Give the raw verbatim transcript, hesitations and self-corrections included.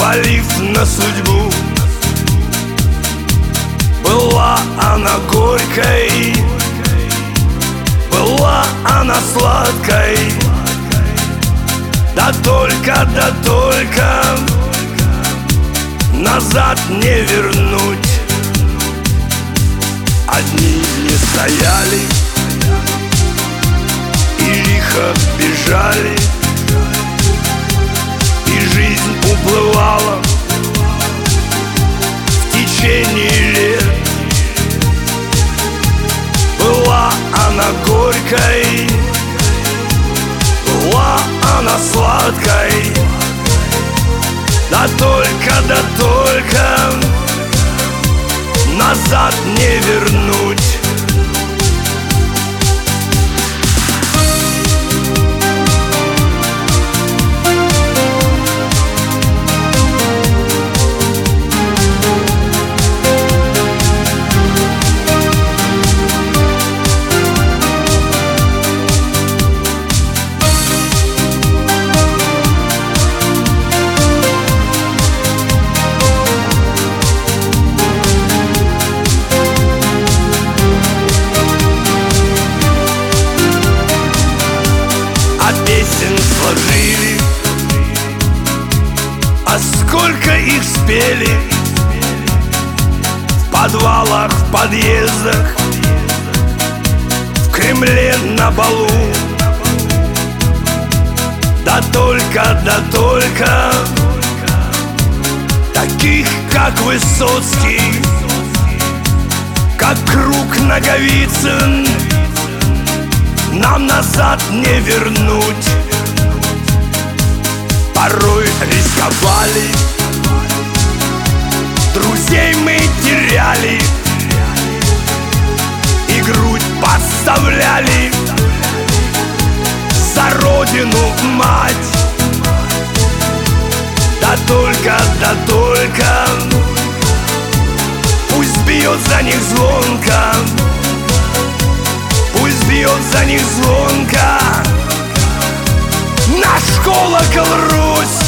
свалив на судьбу. Была она горькой, была она сладкой, да только, да только назад не вернуть. Одни не стояли и лихо бежали, и жизнь уплывала в течение лет. Была она горькой, была она сладкой, да только, да только назад не вернуть. Песен сложили, а сколько их спели в подвалах, в подъездах, в Кремле, на балу. Да только, да только таких, как Высоцкий, как Круг, Наговицын, нам назад не вернуть. Порой рисковали, друзей мы теряли, и грудь подставляли за родину, мать. Да только, да только пусть бьет за них звонко, пусть бьет за них звонко наш колокол Русь.